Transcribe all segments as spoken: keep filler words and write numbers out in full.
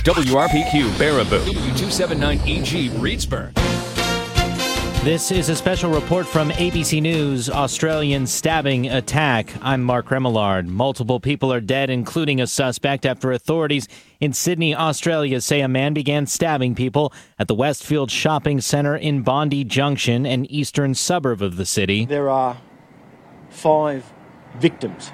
W R P Q Baraboo, W two seventy-nine E G Reedsburg. This is a special report from A B C News, Australian stabbing attack. I'm Mark Remillard. Multiple people are dead, including a suspect, after authorities in Sydney, Australia say a man began stabbing people at the Westfield Shopping Centre in Bondi Junction, an eastern suburb of the city. There are five victims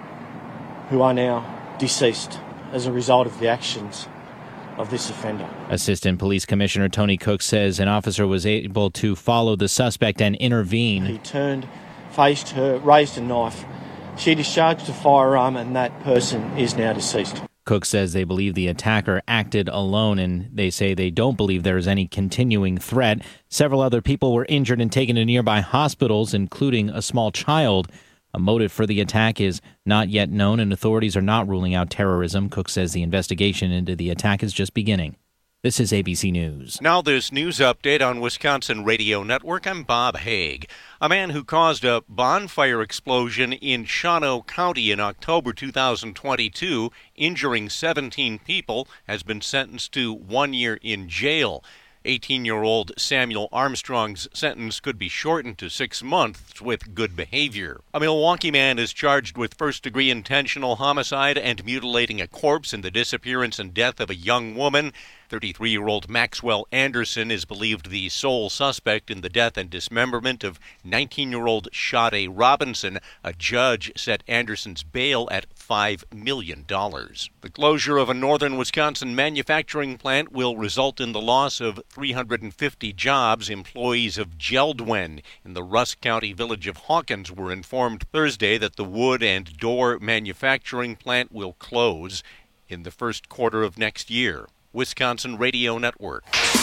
who are now deceased as a result of the actions of this offender. Assistant Police Commissioner Tony Cook says an officer was able to follow the suspect and intervene. He turned, faced her, raised a knife. She discharged a firearm, and that person is now deceased. Cook says they believe the attacker acted alone, and they say they don't believe there is any continuing threat. Several other people were injured and taken to nearby hospitals, including a small child. A motive for the attack is not yet known, and authorities are not ruling out terrorism. Cook says the investigation into the attack is just beginning. This is A B C News. Now this news update on Wisconsin Radio Network. I'm Bob Haig. A man who caused a bonfire explosion in Shawano County in October two thousand twenty-two, injuring seventeen people, has been sentenced to one year in jail. eighteen-year-old Samuel Armstrong's sentence could be shortened to six months with good behavior. A Milwaukee man is charged with first-degree intentional homicide and mutilating a corpse in the disappearance and death of a young woman. thirty-three-year-old Maxwell Anderson is believed the sole suspect in the death and dismemberment of nineteen-year-old Sade Robinson. A judge set Anderson's bail at five million dollars. The closure of a northern Wisconsin manufacturing plant will result in the loss of three hundred fifty jobs. Employees of Geldwen in the Rusk County village of Hawkins were informed Thursday that the wood and door manufacturing plant will close in the first quarter of next year. Wisconsin Radio Network.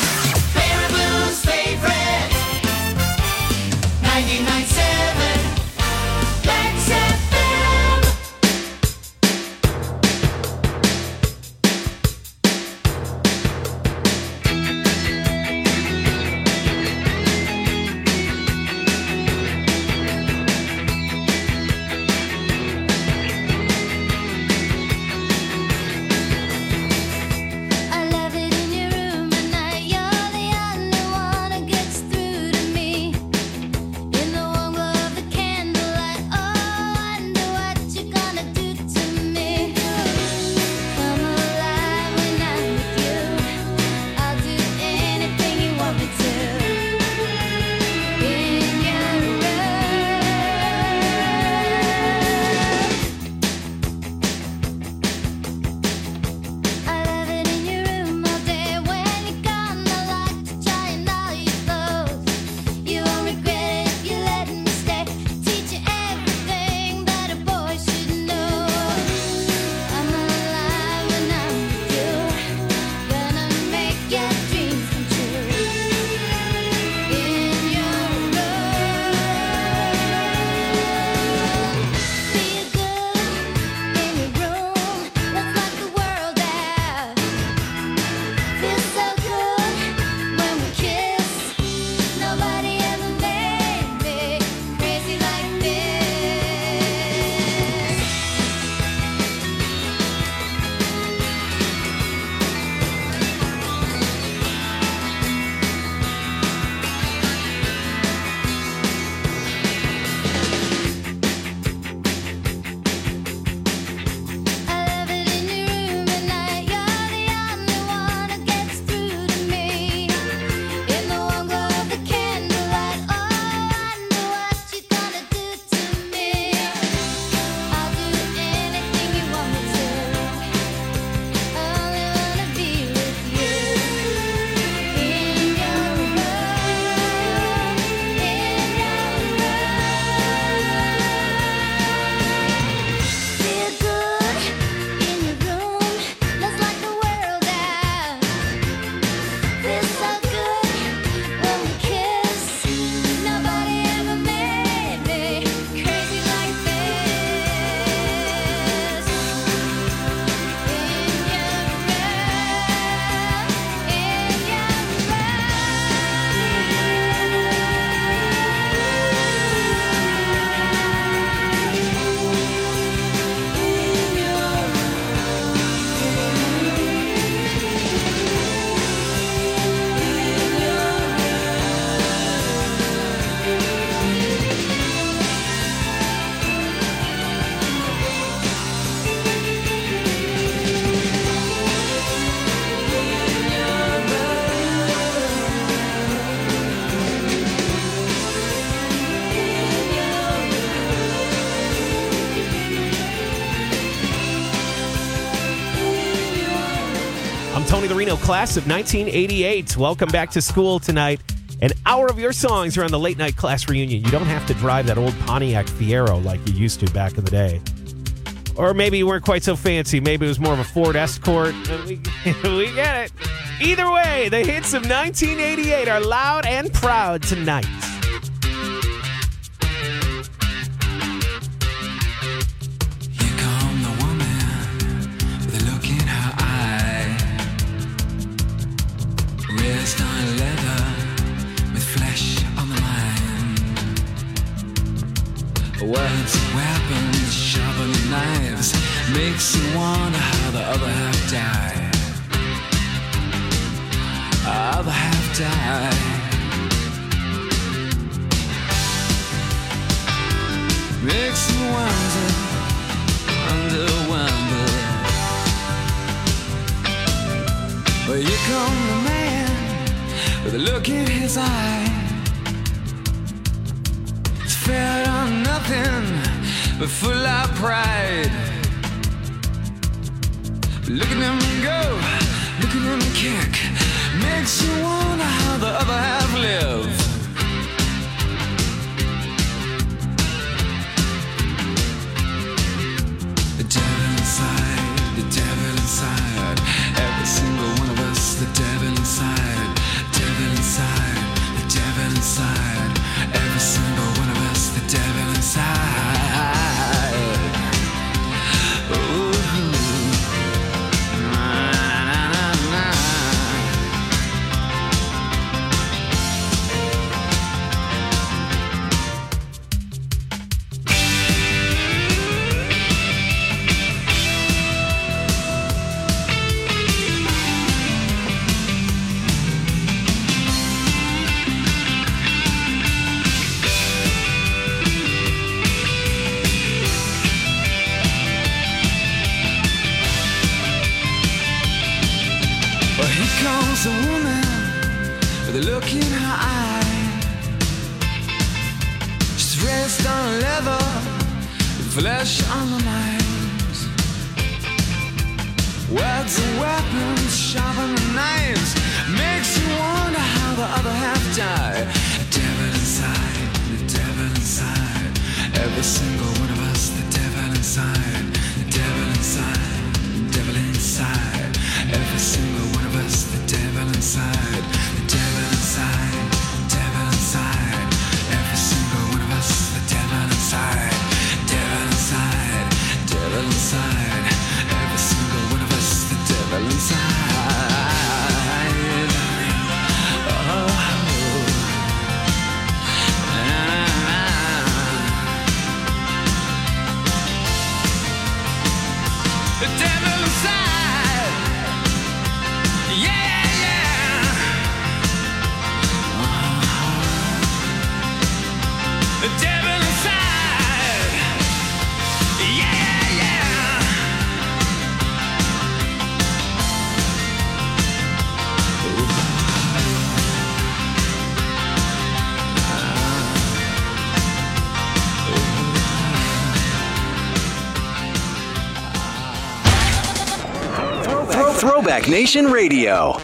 Baraboo's favorite, ninety-nine point seven, Lex F M. I love it in your room at night. You're the only one who gets Tony the Reno class of nineteen eighty-eight. Welcome back to school tonight. An hour of your songs are on the late night class reunion. You don't have to drive that old Pontiac Fiero like you used to back in the day. Or maybe you weren't quite so fancy. Maybe it was more of a Ford Escort. We, we get it. Either way, the hits of nineteen eighty-eight are loud and proud tonight. Here come the woman with a look in her eye. Wrist on leather with flesh on the mind. Words, weapons, sharper than knives, makes you wonder how the other half died. Other half died. Makes you wonder, wonder, wonder. Well, here come the man with a look in his eye. It's fed on nothing but full of pride. Look at him go, look at him kick. Makes you wonder how the other half live. The devil inside, the devil inside. Every single one of us, the devil inside. Devil inside, the devil inside. Every single one of us, the devil inside. Ooh. A woman with a look in her eye. She's raised on leather with flesh on her mind. Words and weapons, sharper than knives, makes you wonder how the other half died. The devil inside, the devil inside. Every single one of us, the devil inside. The devil inside, the devil inside. Every single one of us, the devil inside, the devil inside, the devil inside. Every single one of us, the devil inside, devil inside, devil inside. Every single one of us, the devil inside. Oh, the devil inside. The devil inside, yeah, yeah. Throw, Throwback Nation Radio.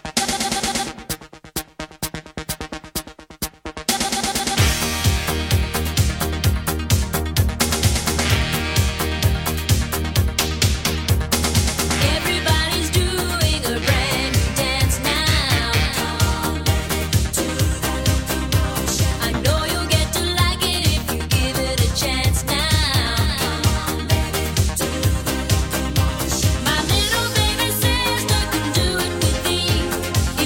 My little baby says nothing do it with me.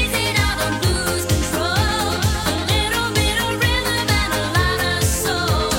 soul.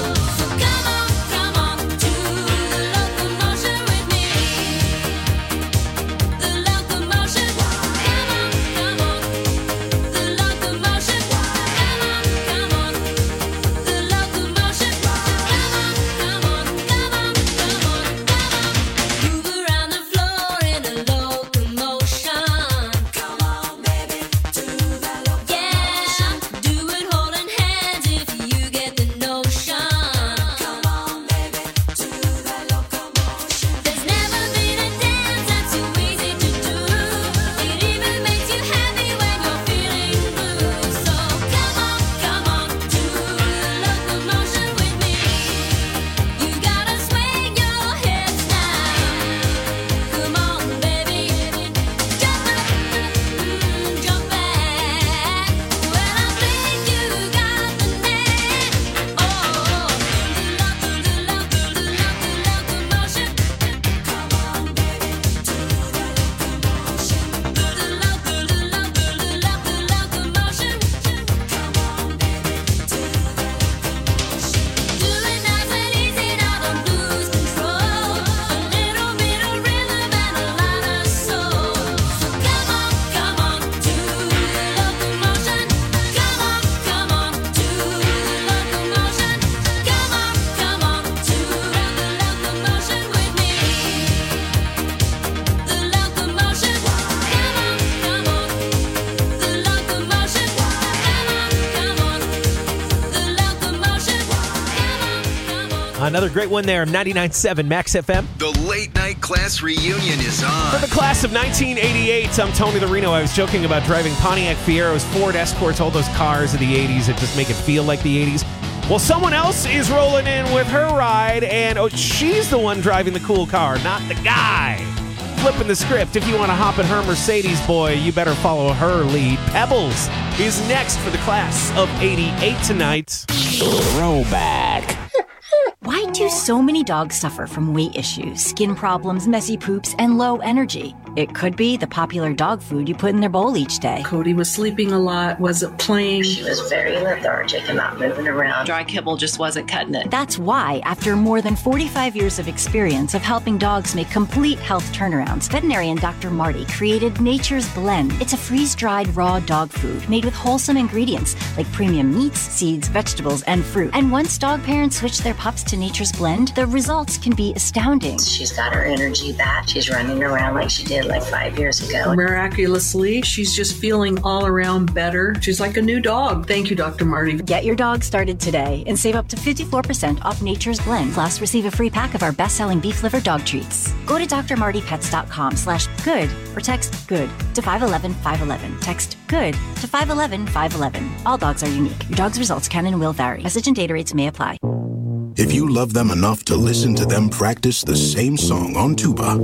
Another great one there, ninety-nine point seven Max F M. The late night class reunion is on. For the class of nineteen eighty-eight, I'm Tony the Reno. I was joking about driving Pontiac Fieros, Ford Escorts, all those cars of the eighties that just make it feel like the eighties. Well, someone else is rolling in with her ride, and oh, she's the one driving the cool car, not the guy. Flipping the script. If you want to hop in her Mercedes, boy, you better follow her lead. Pebbles is next for the class of eighty-eight tonight. Throwback. Why do so many dogs suffer from weight issues, skin problems, messy poops, and low energy? It could be the popular dog food you put in their bowl each day. Cody was sleeping a lot, wasn't playing. She was very lethargic and not moving around. Dry kibble just wasn't cutting it. That's why, after more than forty-five years of experience of helping dogs make complete health turnarounds, veterinarian Doctor Marty created Nature's Blend. It's a freeze-dried raw dog food made with wholesome ingredients like premium meats, seeds, vegetables, and fruit. And once dog parents switch their pups to Nature's Blend, the results can be astounding. She's got her energy back. She's running around like she did like five years ago. Miraculously, she's just feeling all around better. She's like a new dog. Thank you, Doctor Marty. Get your dog started today and save up to fifty-four percent off Nature's Blend. Plus, receive a free pack of our best-selling beef liver dog treats. Go to d r marty pets dot com slash good or text good to five one one five one one. Text good to five one one five one one. All dogs are unique. Your dog's results can and will vary. Message and data rates may apply. If you love them enough to listen to them practice the same song on tuba,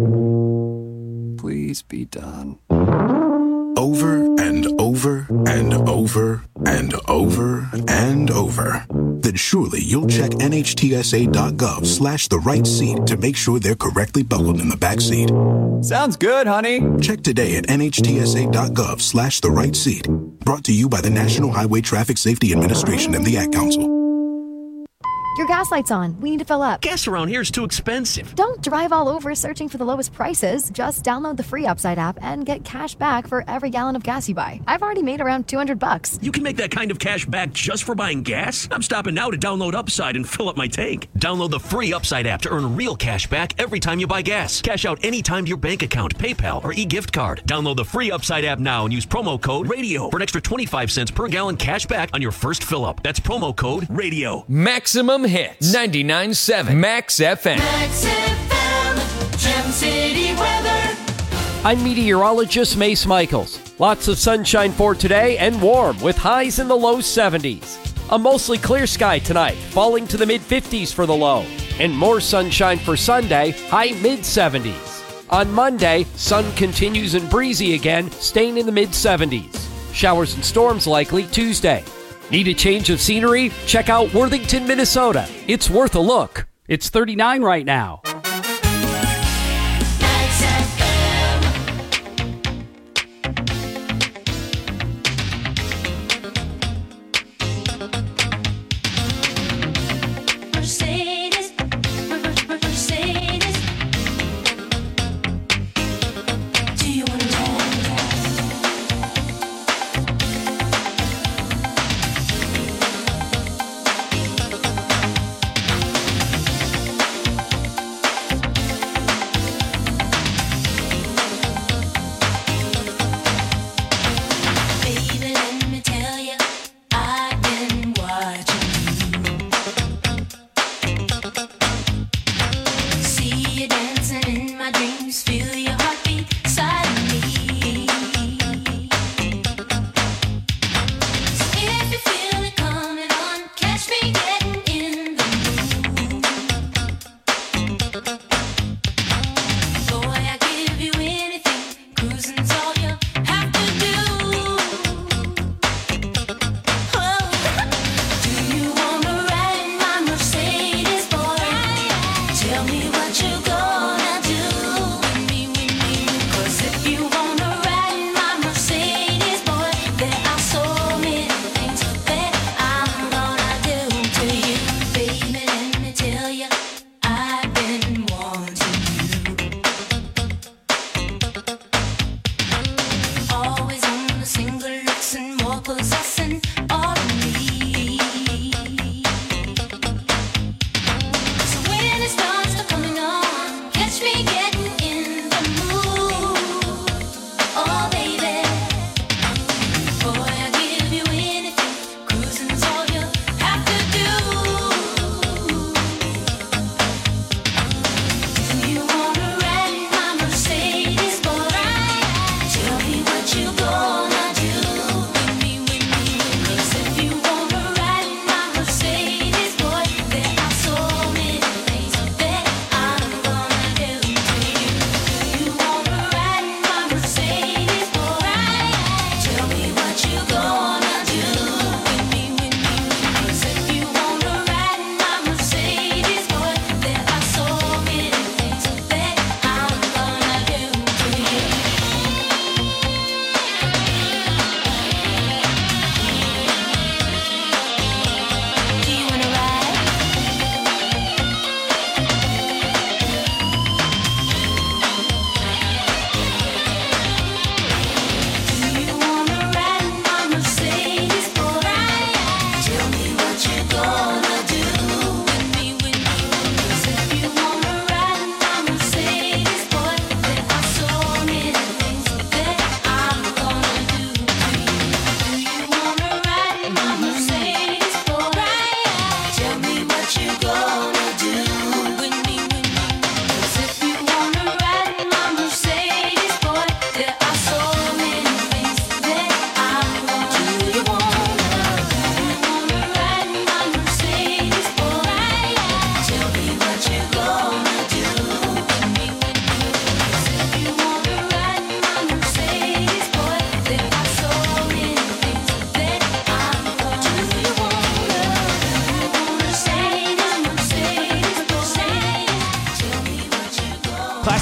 please be done. Over and over and over and over and over, then surely you'll check nhtsa.gov slash the right seat to make sure they're correctly buckled in the back seat. Sounds good, honey. Check today at nhtsa.gov slash the right seat. Brought to you by the National Highway Traffic Safety Administration and the Ad Council. Your gas light's on. We need to fill up. Gas around here is too expensive. Don't drive all over searching for the lowest prices. Just download the free Upside app and get cash back for every gallon of gas you buy. I've already made around two hundred bucks. You can make that kind of cash back just for buying gas? I'm stopping now to download Upside and fill up my tank. Download the free Upside app to earn real cash back every time you buy gas. Cash out anytime to your bank account, PayPal, or e-gift card. Download the free Upside app now and use promo code RADIO for an extra twenty-five cents per gallon cash back on your first fill up. That's promo code RADIO. Maximum hits. ninety-nine point seven Max F M. Max F M, Gem City weather. I'm meteorologist Mace Michaels. Lots of sunshine for today and warm with highs in the low seventies. A mostly clear sky tonight, falling to the mid fifties for the low. And more sunshine for Sunday, high mid seventies. On Monday, sun continues and breezy again, staying in the mid seventies. Showers and storms likely Tuesday. Need a change of scenery? Check out Worthington, Minnesota. It's worth a look. It's thirty-nine right now. Mercedes, Mercedes. Do you want to Baby, let me tell you, I've been watching you. See you dancing in my dreams, feel your heartbeat inside of me. So if you feel it coming on, catch me getting in the mood. Boy, I give you anything, cruising's all you have to do. Oh, do you wanna ride in my Mercedes, boy? Tell me what you gonna do with me, with me. 'Cause if you wanna ride in my Mercedes, boy, there are so many things that I'm gonna do to you. Baby, let me tell you, I've been wanting you. Always on the single looks and more possessing of me. So when it starts to coming on, catch me getting in the mood. Oh baby, boy, I give you anything, cruising's all you have to do.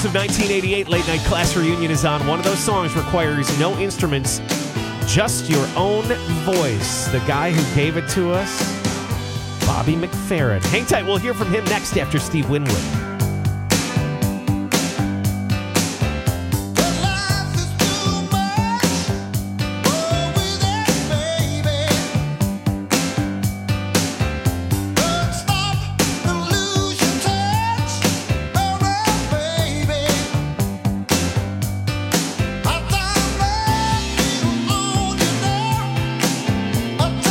Class of nineteen eighty-eight Late Night Class Reunion is on. One of those songs requires no instruments, just your own voice. The guy who gave it to us, Bobby McFerrin. Hang tight. We'll hear from him next after Steve Winwood.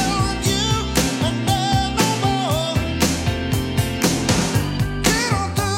Don't do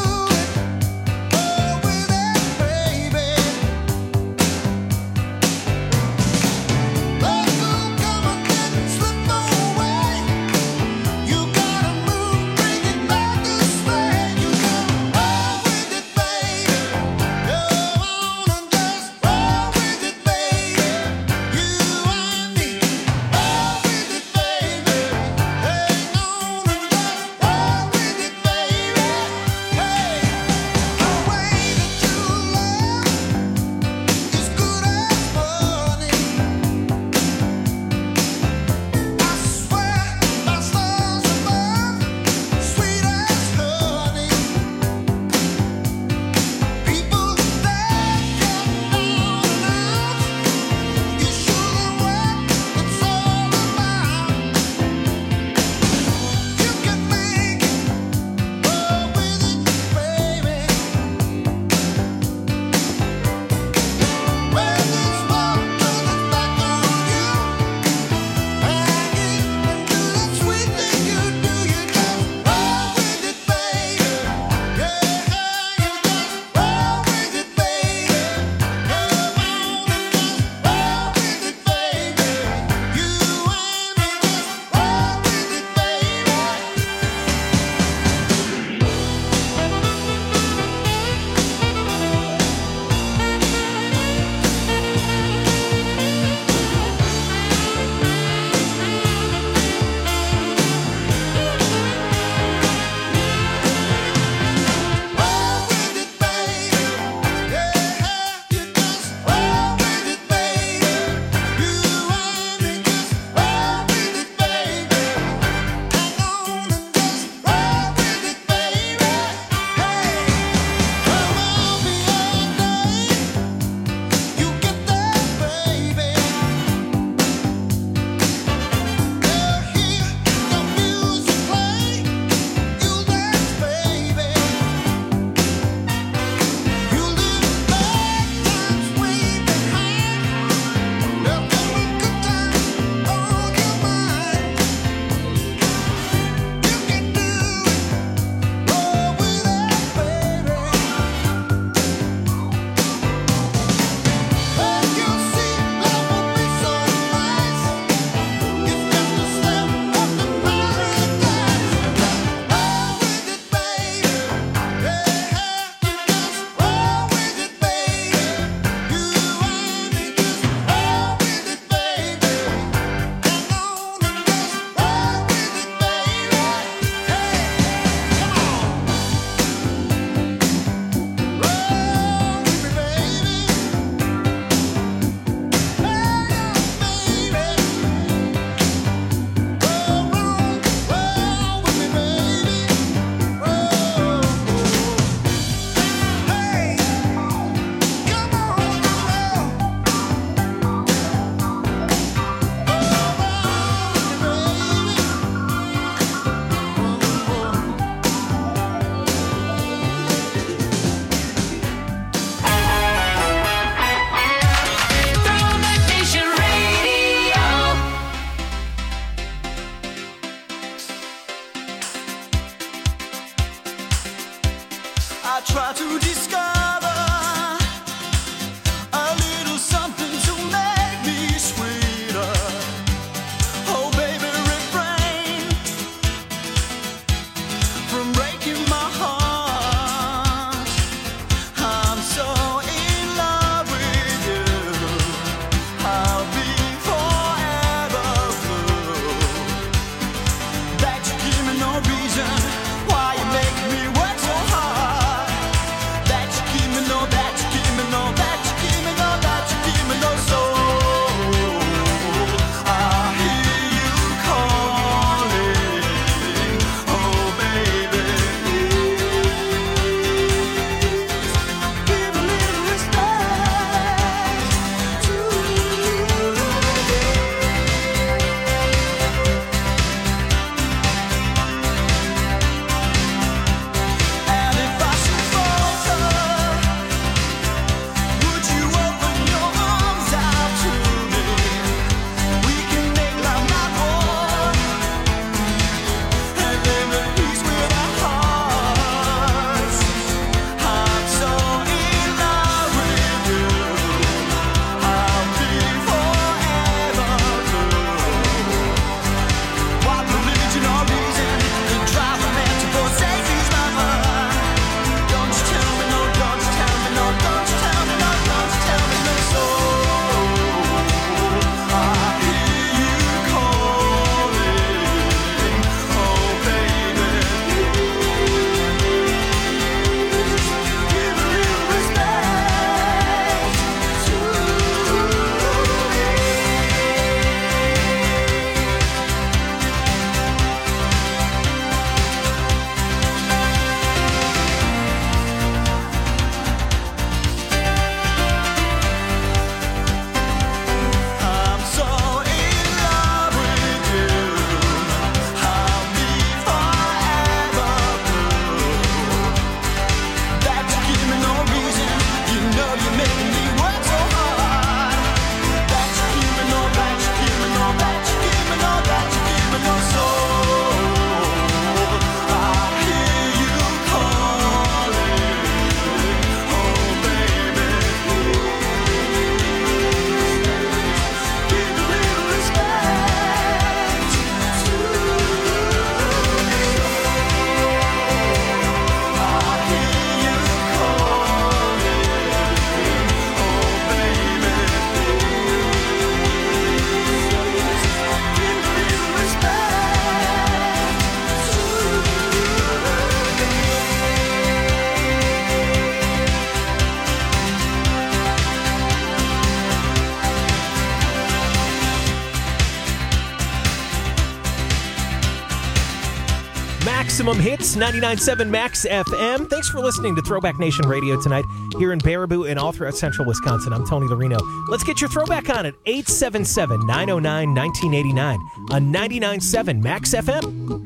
Maximum Hits, ninety-nine point seven Max F M. Thanks for listening to Throwback Nation Radio tonight here in Baraboo and all throughout central Wisconsin. I'm Tony Lorino. Let's get your throwback on at eight seven seven, nine oh nine, nineteen eighty-nine on ninety-nine point seven Max F M.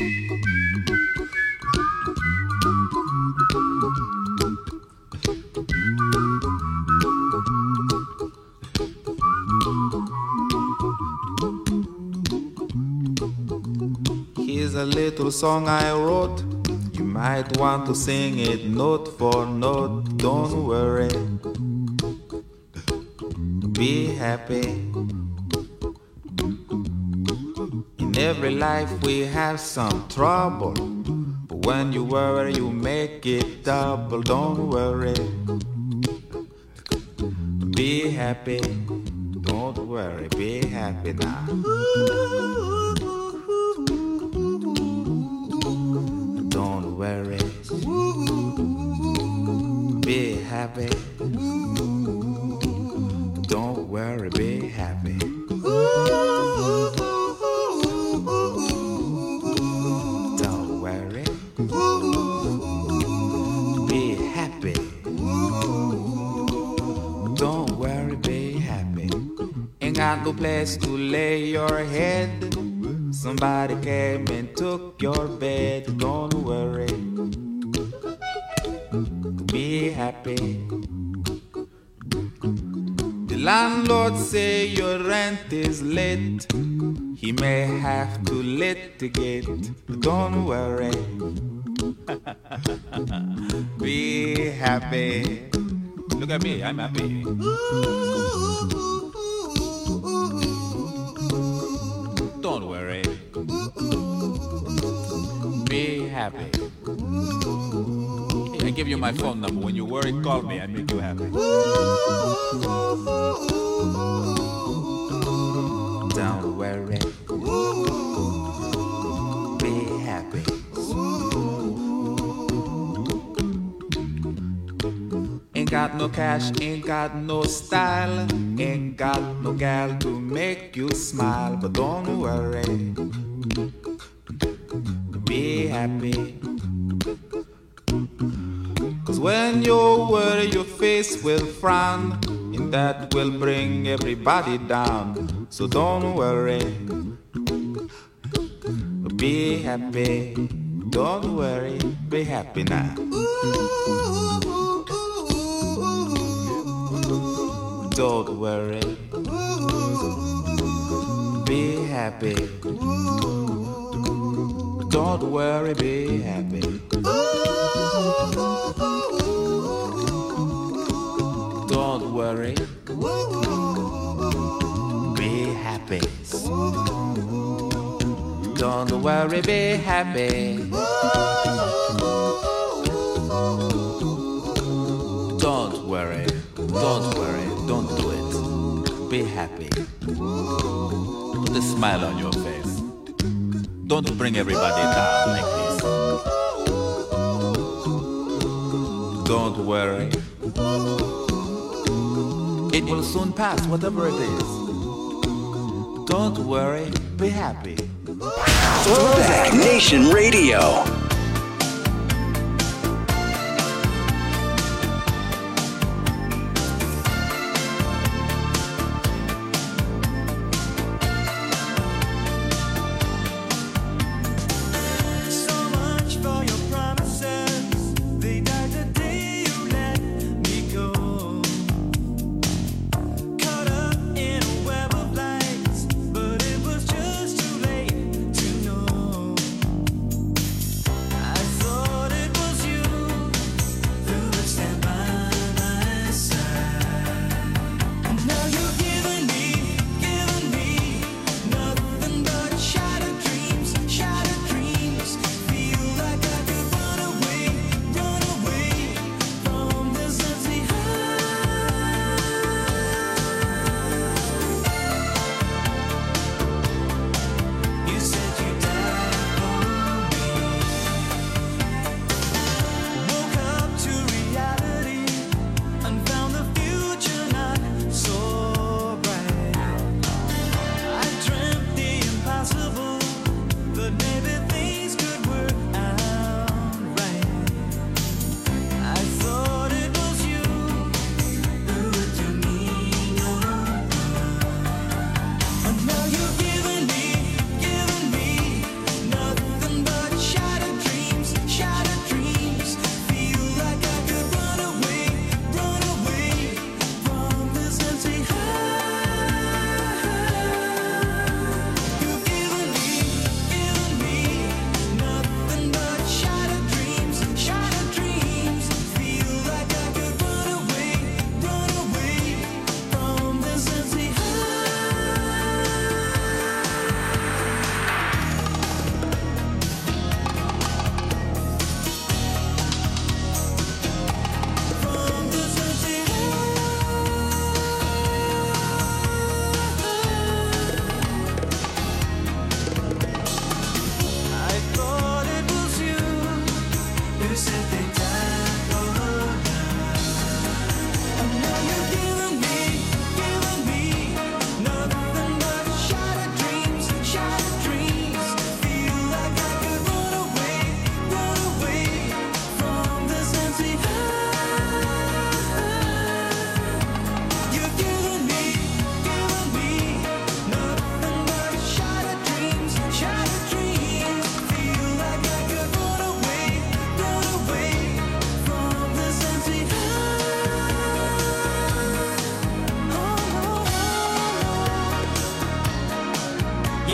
Here's a little song I wrote. You might want to sing it note for note. Don't worry. Be happy. In every life we have some trouble. But when you worry, you make it double. Don't worry. Be happy. Don't worry. Be happy now. Don't worry. Be happy. Don't worry, be happy. Don't worry. Be happy. Don't worry, be happy. Ain't got no place to lay your head. Somebody came and took your bed. Don't worry. Be happy. The landlord say your rent is late. He may have to litigate. Don't worry. Be happy. Look at me, I'm happy. Don't worry. Be happy. I give you my phone number. When you worry, call me. I make you happy. Don't worry. Be happy. Ain't got no cash, ain't got no style, ain't got no gal to make you smile. But don't worry. Be happy. Cause when you worry, your face will frown, and that will bring everybody down. So don't worry. Be happy. Don't worry. Be happy now. Don't worry. Be happy. Don't worry, be happy. Don't worry. Be happy. Don't worry, be happy. Don't worry. Don't worry. Don't do it. Be happy. Put a smile on your face. Don't bring everybody down like this. Don't worry. It will soon pass, whatever it is. Don't worry, be happy. Throwback Nation Radio.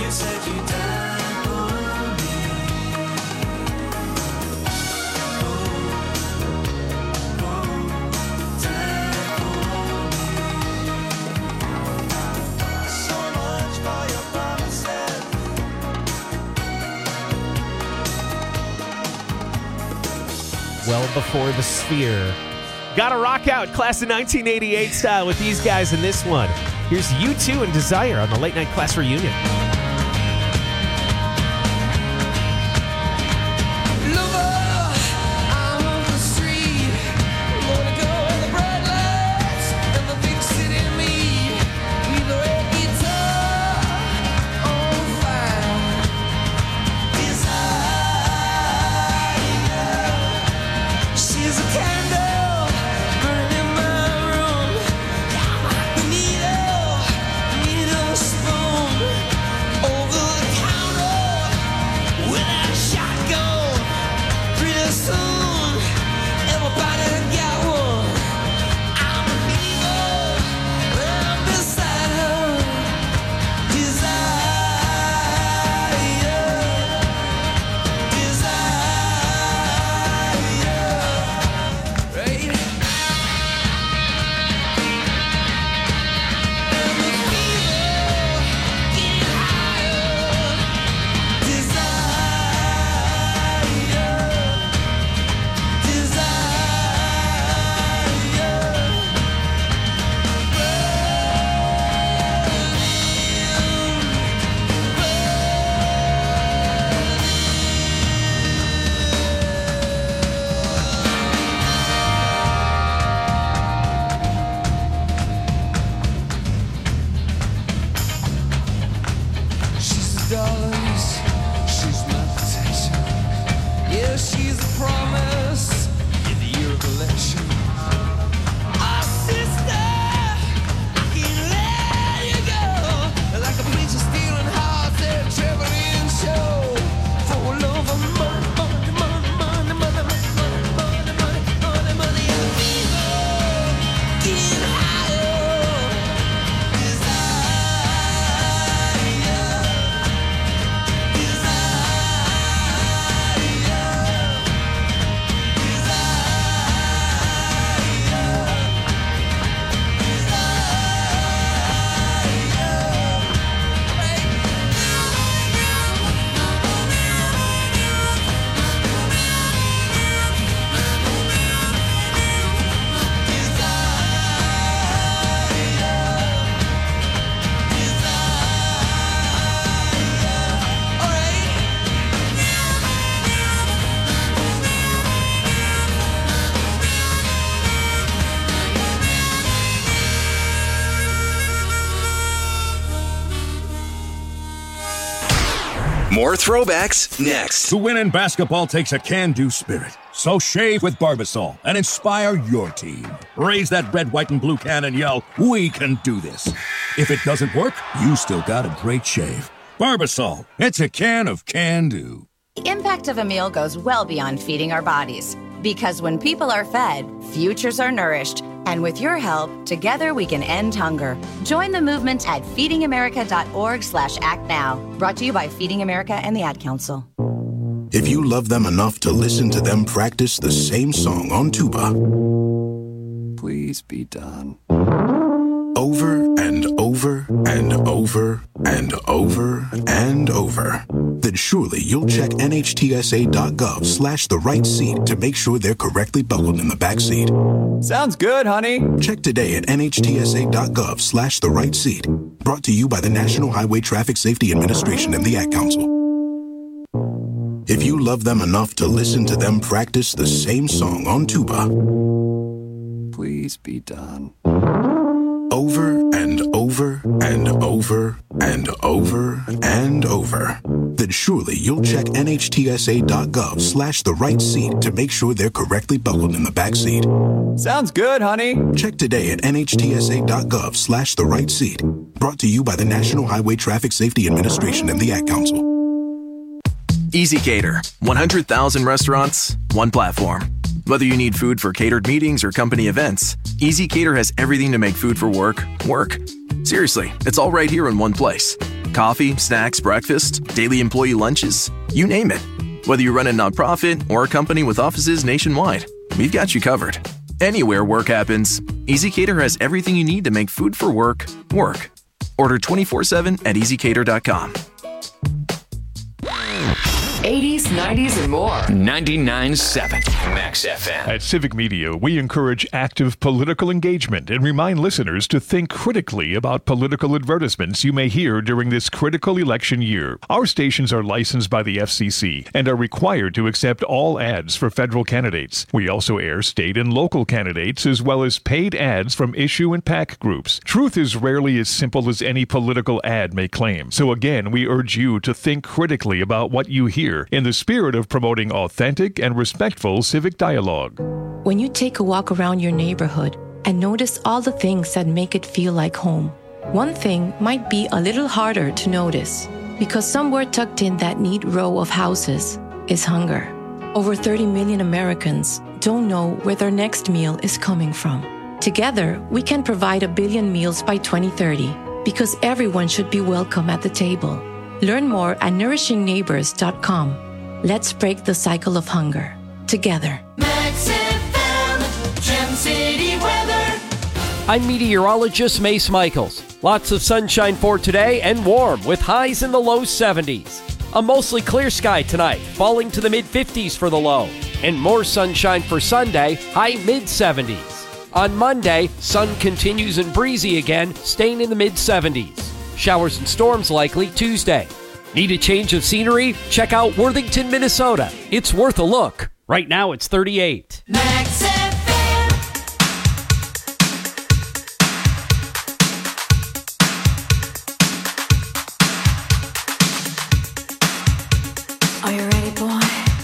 said you died for me. Oh, oh, died for me. So much for your promises. Well before the Sphere. Gotta rock out class of nineteen eighty-eight style with these guys in this one. Here's U two and Desire on the Late Night Class Reunion. More throwbacks next. To win in basketball takes a can-do spirit. So shave with Barbasol and inspire your team. Raise that red, white, and blue can and yell, "We can do this." If it doesn't work, you still got a great shave. Barbasol, it's a can of can-do. The impact of a meal goes well beyond feeding our bodies. Because when people are fed, futures are nourished. And with your help, together we can end hunger. Join the movement at feedingamerica.org slash act now. Brought to you by Feeding America and the Ad Council. If you love them enough to listen to them practice the same song on tuba, please be done. Over and over and over and over and over, then surely you'll check nhtsa.gov slash the right seat to make sure they're correctly buckled in the back seat. Sounds good, honey. Check today at nhtsa.gov slash the right seat. Brought to you by the National Highway Traffic Safety Administration and the Ad Council. If you love them enough to listen to them practice the same song on tuba, please be done. Over and over and over and over and over, then surely you'll check nhtsa.gov slash the right seat to make sure they're correctly buckled in the back seat. Sounds good, honey. Check today at nhtsa.gov slash the right seat. Brought to you by the National Highway Traffic Safety Administration and the Ad Council. EasyCater. one hundred thousand restaurants, one platform. Whether you need food for catered meetings or company events, EasyCater has everything to make food for work, work. Seriously, it's all right here in one place. Coffee, snacks, breakfast, daily employee lunches, you name it. Whether you run a nonprofit or a company with offices nationwide, we've got you covered. Anywhere work happens, EasyCater has everything you need to make food for work, work. Order twenty-four seven at easy cater dot com. eighties, nineties, and more. ninety-nine point seven Max F M. At Civic Media, we encourage active political engagement and remind listeners to think critically about political advertisements you may hear during this critical election year. Our stations are licensed by the F C C and are required to accept all ads for federal candidates. We also air state and local candidates as well as paid ads from issue and PAC groups. Truth is rarely as simple as any political ad may claim. So again, we urge you to think critically about what you hear in the spirit of promoting authentic and respectful civic dialogue. When you take a walk around your neighborhood and notice all the things that make it feel like home, one thing might be a little harder to notice because somewhere tucked in that neat row of houses is hunger. Over thirty million Americans don't know where their next meal is coming from. Together, we can provide a billion meals by twenty thirty because everyone should be welcome at the table. Learn more at nourishing neighbors dot com. Let's break the cycle of hunger together. Max F M, Gem City weather. I'm meteorologist Mace Michaels. Lots of sunshine for today and warm with highs in the low seventies. A mostly clear sky tonight, falling to the mid fifties for the low. And more sunshine for Sunday, high mid seventies. On Monday, sun continues and breezy again, staying in the mid seventies. Showers and storms likely Tuesday. Need a change of scenery? Check out Worthington, Minnesota. It's worth a look. Right now it's thirty-eight. Max F M. Are you ready, boy?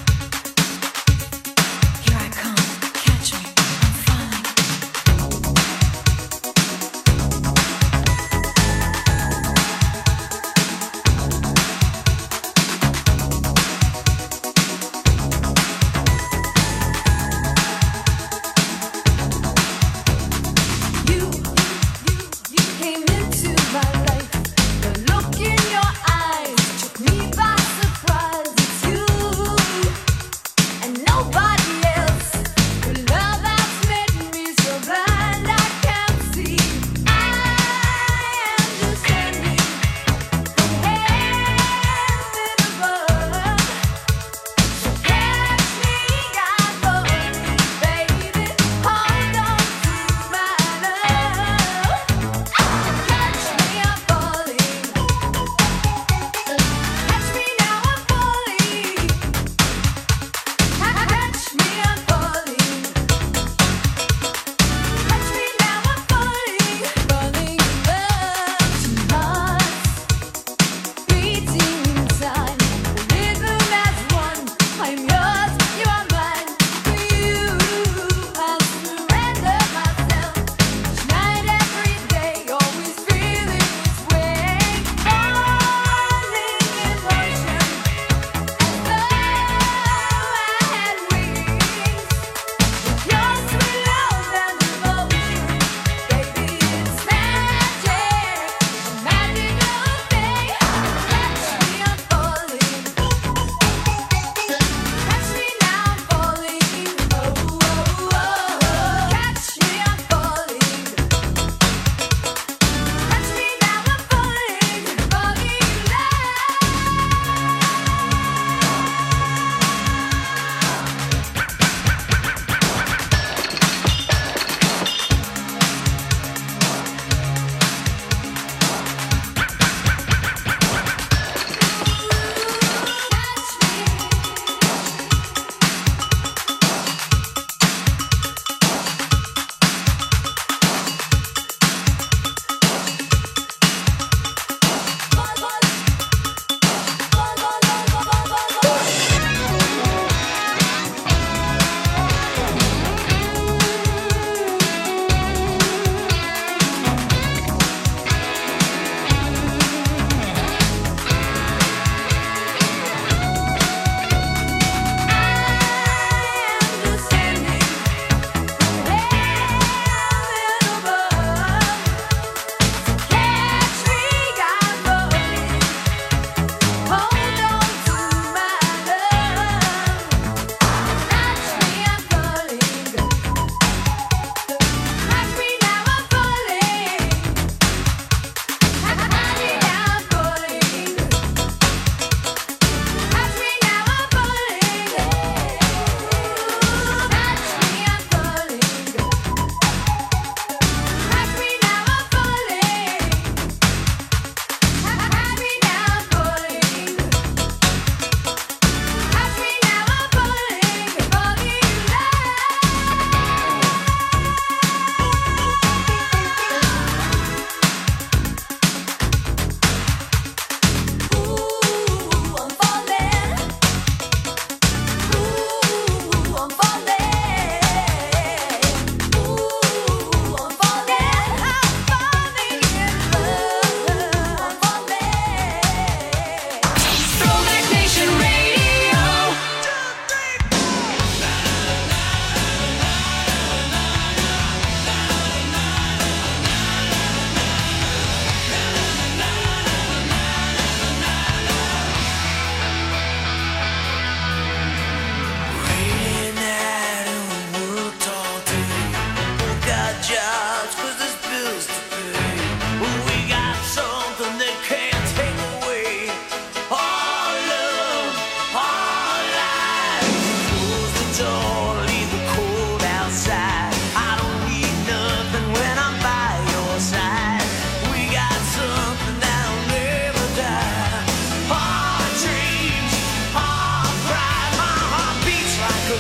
Here I come. Catch me. I'm falling.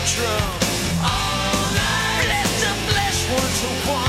drum. All night. Bless the flesh one to one.